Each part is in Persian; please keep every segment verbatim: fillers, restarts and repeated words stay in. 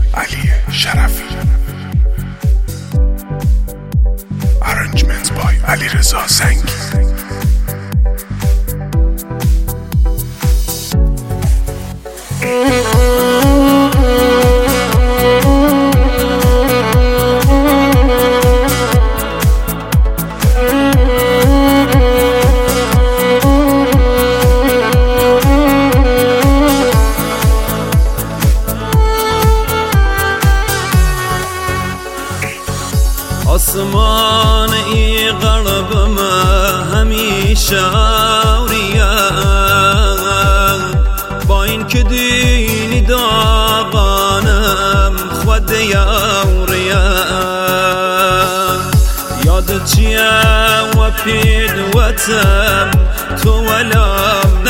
علی شرفی. Arrangements by علیرضا زنگی. آسمان ای قلبم همیشه آوریا، با این که دینی داغانم خود یاوریا. یاد چیه و پید وطم تو ولم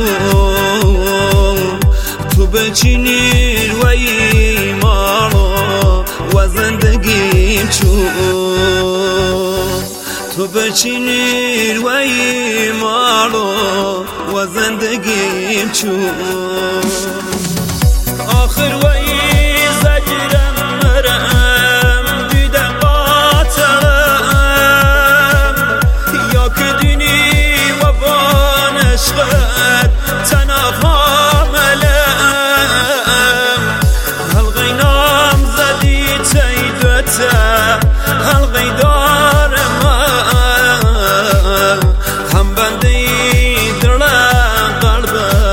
نچون، تو بچینی و ایمانو و زندگیم چون، تو بچینی و ایمانو و زندگیم چون. آخر و ای زجرم مرم دیدم قاتلم، یا که دینی و بانشقت تنها حلقی دار من هم بنده دل قلب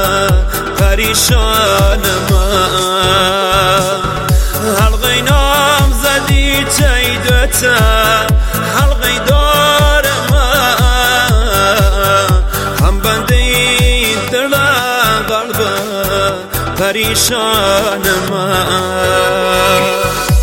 پریشان من. حلقی نام زدی تیدت حلقی دار من هم بنده دل قلب پریشان من.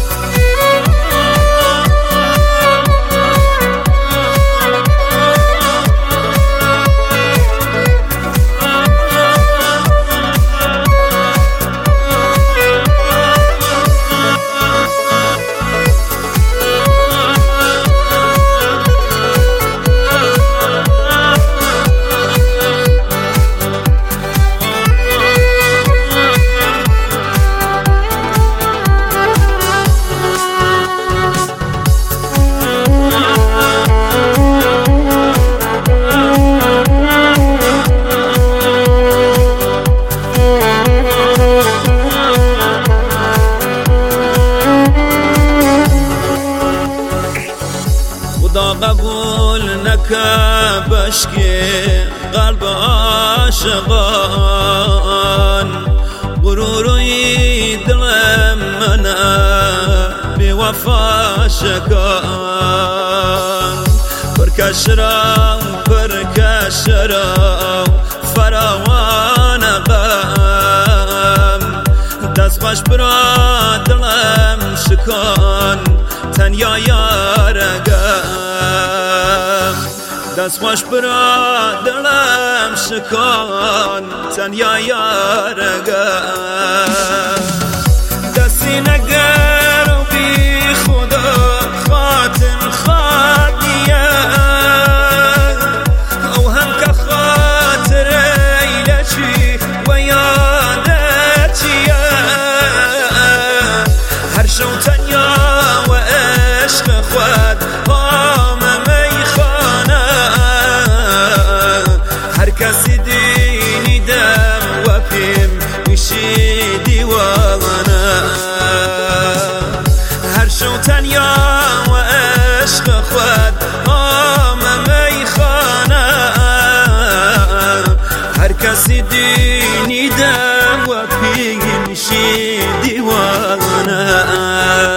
خدا قبول نکه بشکی قلب عاشقان، غروروی دلم منه بی وفا شکان. پرکشرم پرکشرم فراوان غم، دست خوش برا دلم شکان تنیا یارگم. دست خوش برا دلم شکان تنیا یارگم. دستی نگر و بی خدا خاتم خادیه، او هم که خاطر ایلچی و یادتیه. هر شو تنیا و عشق خود آمه میخانه، هر کسی دینیدم و پیم میشی دیوانه. هر شو تنیا و عشق خود آمه میخانه، هر کسی دینیدم و پیم میشی دیوانه.